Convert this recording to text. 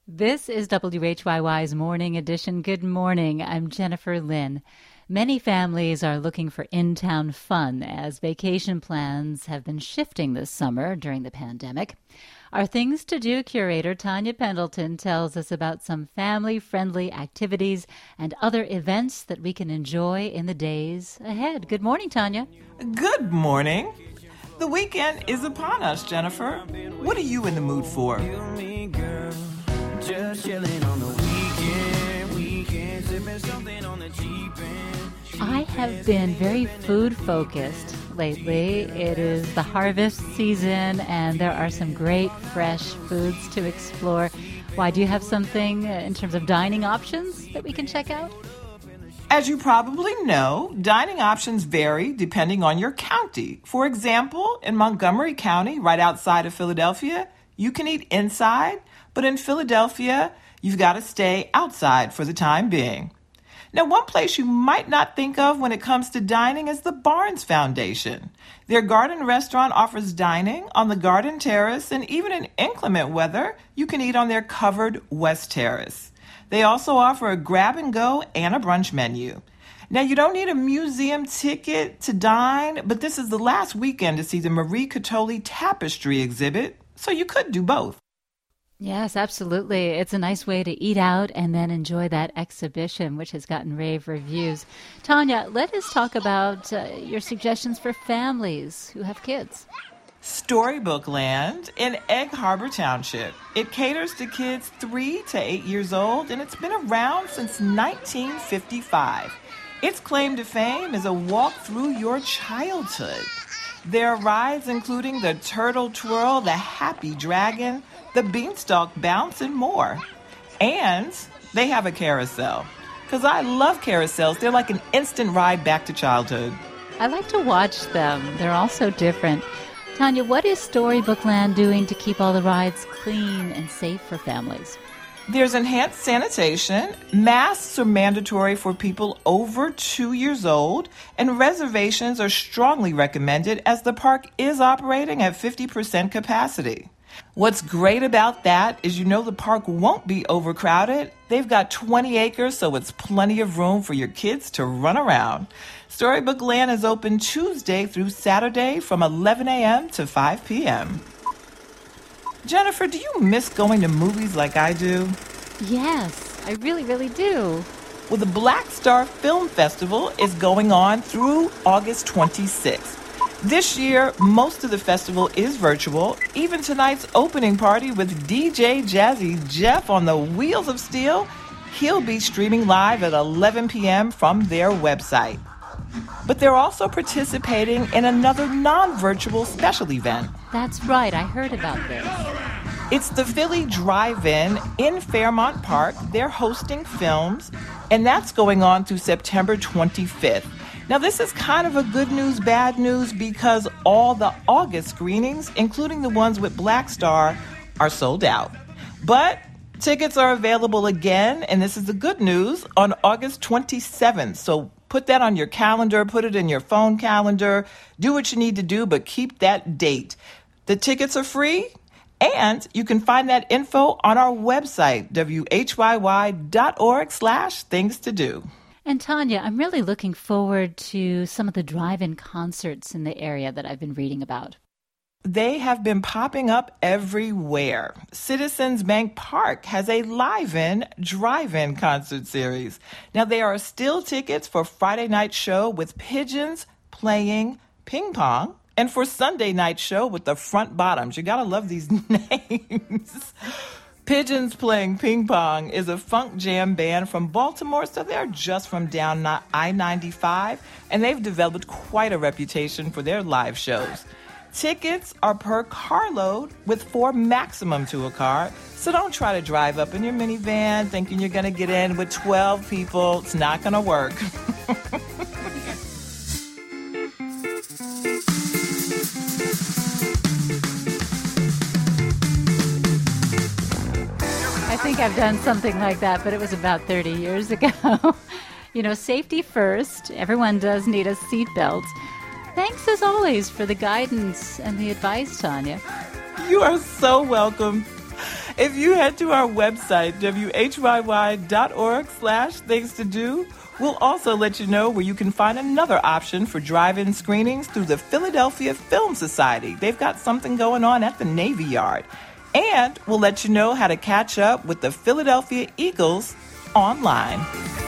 This is WHYY's Morning Edition. Good morning. I'm Jennifer Lynn. Many families are looking for in-town fun as vacation plans have been shifting this summer during the pandemic. Our Things to Do curator Tanya Pendleton tells us about some family-friendly activities and other events that we can enjoy in the days ahead. Good morning, Tanya. Good morning. The weekend is upon us, Jennifer. What are you in the mood for? Just chilling on the weekend, sipping something on the cheap end. I have been very food-focused lately. It is the harvest season, and there are some great fresh foods to explore. Why, do you have something in terms of dining options that we can check out? As you probably know, dining options vary depending on your county. For example, in Montgomery County, right outside of Philadelphia, you can eat inside, but in Philadelphia, you've got to stay outside for the time being. Now, one place you might not think of when it comes to dining is the Barnes Foundation. Their garden restaurant offers dining on the garden terrace, and even in inclement weather, you can eat on their covered West Terrace. They also offer a grab-and-go and a brunch menu. Now, you don't need a museum ticket to dine, but this is the last weekend to see the Marie Catoli tapestry exhibit, so you could do both. Yes, absolutely. It's a nice way to eat out and then enjoy that exhibition, which has gotten rave reviews. Tanya, let us talk about your suggestions for families who have kids. Storybook Land in Egg Harbor Township. It caters to kids 3 to 8 years old, and it's been around since 1955. Its claim to fame is a walk through your childhood. There are rides including the Turtle Twirl, the Happy Dragon, the Beanstalk Bounce, and more. And they have a carousel. Because I love carousels. They're like an instant ride back to childhood. I like to watch them. They're all so different. Tanya, what is Storybook Land doing to keep all the rides clean and safe for families? There's enhanced sanitation. Masks are mandatory for people over 2 years old, and reservations are strongly recommended as the park is operating at 50% capacity. What's great about that is the park won't be overcrowded. They've got 20 acres, so it's plenty of room for your kids to run around. Storybook Land is open Tuesday through Saturday from 11 a.m. to 5 p.m. Jennifer, do you miss going to movies like I do? Yes, I really, really do. Well, the Black Star Film Festival is going on through August 26th. This year, most of the festival is virtual. Even tonight's opening party with DJ Jazzy Jeff on the Wheels of Steel, he'll be streaming live at 11 p.m. from their website. But they're also participating in another non-virtual special event. That's right, I heard about this. It's the Philly Drive-In in Fairmount Park. They're hosting films, and that's going on through September 25th. Now, this is kind of a good news, bad news, because all the August screenings, including the ones with Black Star, are sold out. But tickets are available again, and this is the good news, on August 27th. So put that on your calendar, put it in your phone calendar, do what you need to do, but keep that date. The tickets are free, and you can find that info on our website, whyy.org/things-to-do. And Tanya, I'm really looking forward to some of the drive-in concerts in the area that I've been reading about. They have been popping up everywhere. Citizens Bank Park has a live-in, drive-in concert series. Now, there are still tickets for Friday night show with Pigeons playing ping pong, and for Sunday night show with the Front Bottoms. You gotta love these names. Pigeons Playing Ping Pong is a funk jam band from Baltimore, so they're just from down I-95, and they've developed quite a reputation for their live shows. Tickets are per carload with 4 maximum to a car, so don't try to drive up in your minivan thinking you're going to get in with 12 people. It's not going to work. I think I've done something like that, but it was about 30 years ago. Safety first. Everyone does need a seatbelt. Thanks, as always, for the guidance and the advice, Tanya. You are so welcome. If you head to our website, whyy.org/things to do, we'll also let you know where you can find another option for drive-in screenings through the Philadelphia Film Society. They've got something going on at the Navy Yard. And we'll let you know how to catch up with the Philadelphia Eagles online.